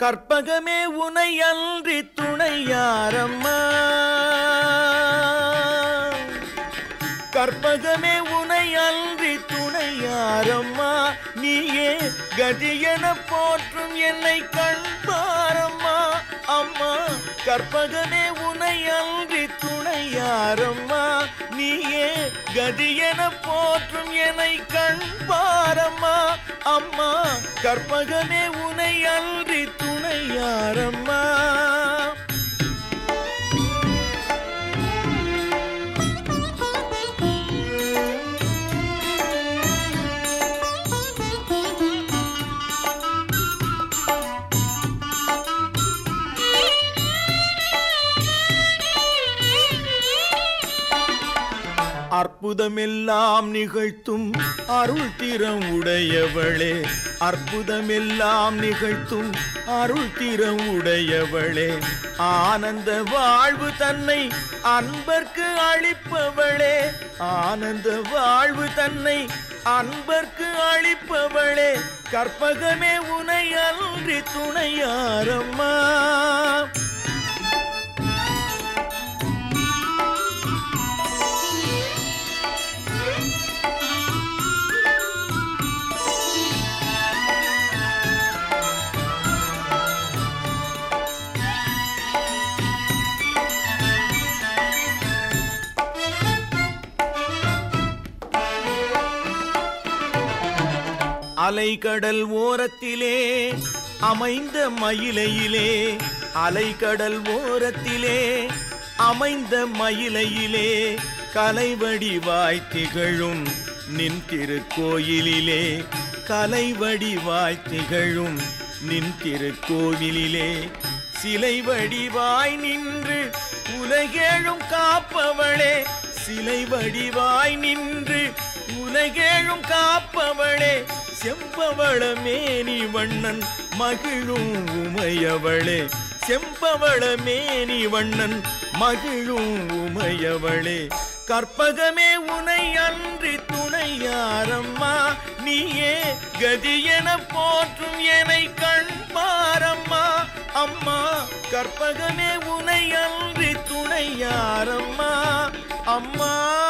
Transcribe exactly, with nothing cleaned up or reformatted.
கற்பகமே உனை அன்றி துணையாரம்மா கற்பகமே உனை அன்றி துணையாரம்மா நீயே கதியென போற்றும் என்னை கண்பாரம்மா அம்மா கற்பகமே உனை அன்றி துணையாரம்மா நீயே கதியென போற்றும் என்னை கண்பாரம்மா அம்மா கற்பகமே உனை அன்றி துணையாரம்மா அற்புதமெல்லாம் நிகழ்த்தும் அருள் திறம் உடையவளே அற்புதமெல்லாம் நிகழ்த்தும் அருள் திறம் உடையவளே ஆனந்த வாழ்வு தன்னை அன்பர்க்கு அளிப்பவளே ஆனந்த வாழ்வு தன்னை அன்பர்க்கு அளிப்பவளே கற்பகமே உனை அன்றி துணையாரம்மா அலைக்கடல் ஓரத்திலே அமைந்த மயிலையிலே அலைக்கடல் ஓரத்திலே அமைந்த மயிலையிலே கலைவடிவாய் திகழும் நின் திருக்கோயிலிலே கலைவடிவாய் திகழும் நின் திருக்கோவிலிலே சிலை வடிவாய் நின்று உலகேழும் காப்பவளே சிலை வடிவாய் நின்று உலகேழும் காப்பவளே செம்பவள மேனி வண்ணன் மகிழும் உமையவளே செம்பவள மேனி வண்ணன் மகிழும் உமையவளே கற்பகமே உனை அன்றி துணையாரம்மா நீயே கதியென போற்றும் என்னை கண்பாரம்மா அம்மா கற்பகமே உனை அன்றி துணையாரம்மா அம்மா